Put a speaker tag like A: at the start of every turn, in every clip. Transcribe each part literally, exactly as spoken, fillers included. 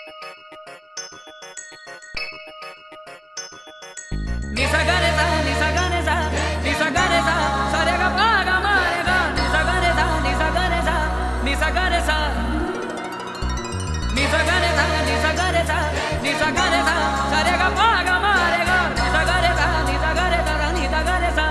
A: Ni sa ga re sa, ni sa ga re sa, ni sa ga re sa, sa re ga pa ga ma re ga. Ni sa ga re sa, ni sa ga re sa, ni sa ga re sa, ni sa ga re sa, ni sa ga re sa, ni sa ga re sa, sa re ga pa ga ma re ga. Ni sa ga re sa, ni sa ga re sa, ni sa ga re sa.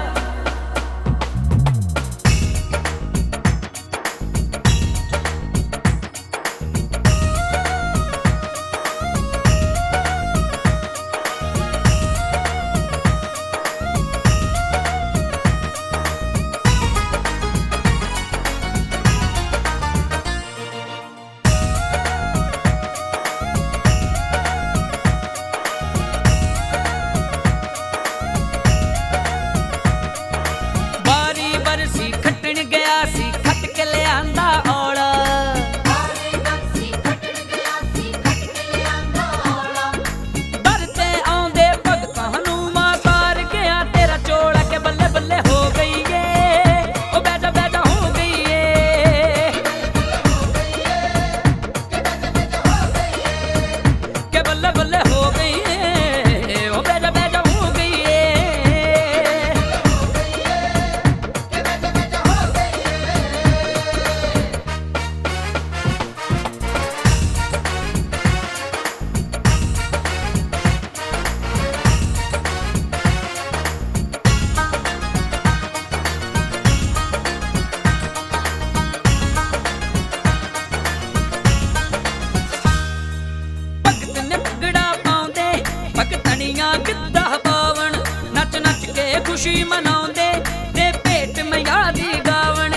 A: खुशी मनाउंदे ते भेट मैया दी गावण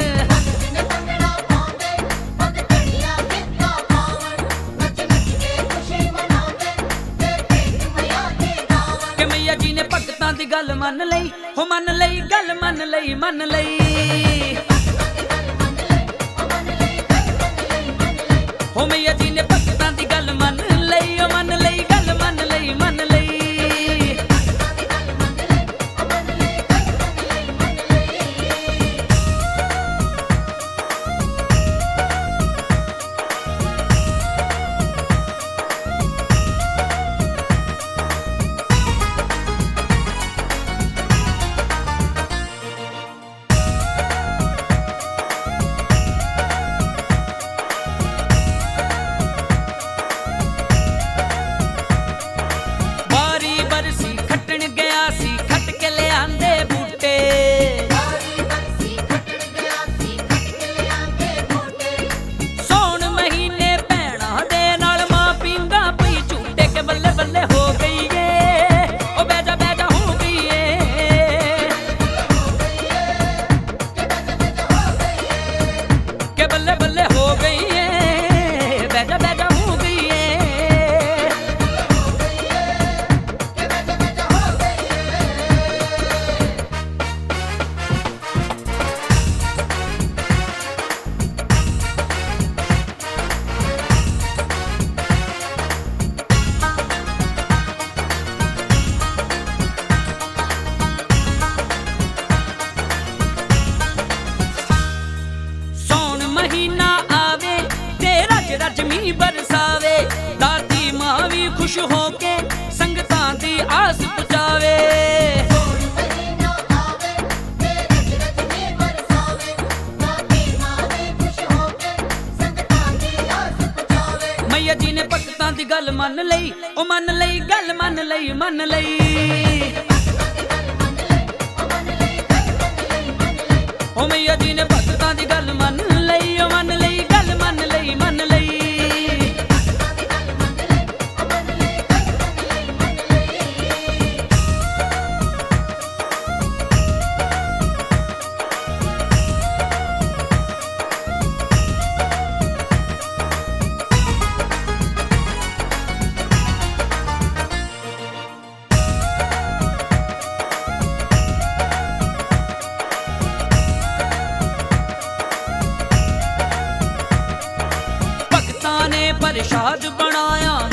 A: कि मैया जी ने भगतां दी गल मन लई हो मन लई गल मन लई मन लई हो मैया जी ने भगतां दी गल मन लई ओ मन लई गल मन लई मन लई रजमी बरसावे दाती मां भी खुश होके संगतां दी आस पुजावे मैया जी ने भगतां दी गल मन लई ओ मन लई गल मन लई मन लई ओ मैया जी ने भगतां दी गल मन लई ओ मन लई गल मन लई मन लई प्रसाद बनाया